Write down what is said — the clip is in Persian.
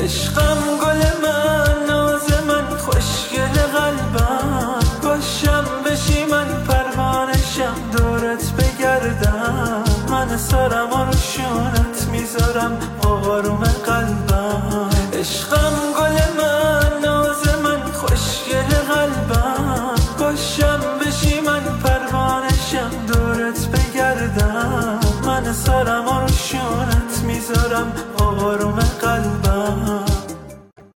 عشقم گل من، ناز من، خوشگل قلبم، باشم بشی من پروانشم، دورت بگردم، من سرم رو شونت میذارم آروم قلبم. عشقم گل من، ناز من، خوشگل قلبم، باشم بشی من پروانشم، دورت بگردم، من سرم رو شونت میذارم آروم